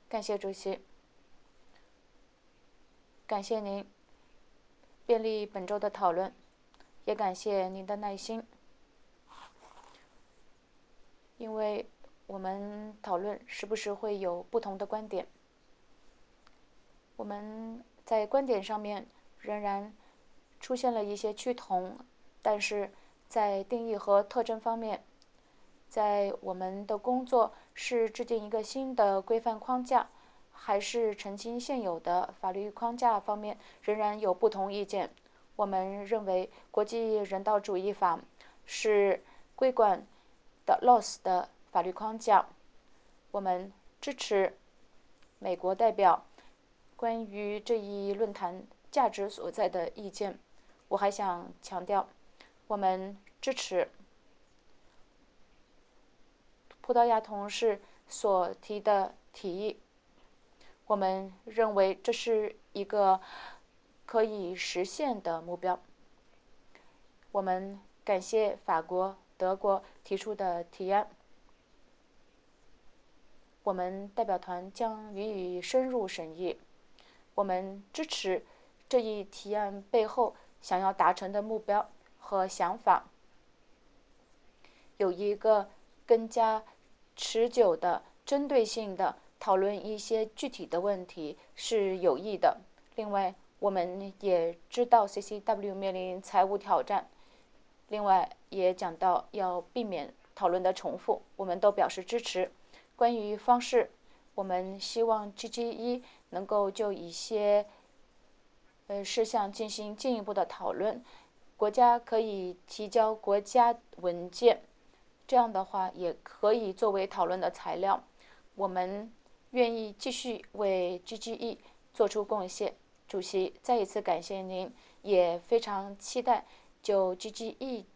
感谢主席，感谢您便利本周的讨论，也感谢您的耐心。因为我们讨论时不时会有不同的观点，我们在观点上面仍然出现了一些趋同，但是在定义和特征方面，在我们的工作是制定一个新的规范框架，还是澄清现有的法律框架方面，仍然有不同意见。我们认为国际人道主义法是规管的 LAWS 的法律框架。我们支持美国代表关于这一论坛价值所在的意见。我还想强调，我们支持葡萄牙同事所提的提议。我们认为这是一个可以实现的目标。我们感谢法国、德国提出的提案。我们代表团将予以深入审议。我们支持这一提案背后想要达成的目标和想法，有一个更加持久的、针对性的讨论一些具体的问题是有益的。另外，我们也知道 CCW 面临财务挑战，另外也讲到要避免讨论的重复，我们都表示支持。关于方式，我们希望 GGE 能够就一些事项进行进一步的讨论。国家可以提交国家文件，这样的话也可以作为讨论的材料。我们愿意继续为 GGE 做出贡献。主席，再一次感谢您，也非常期待就 GGE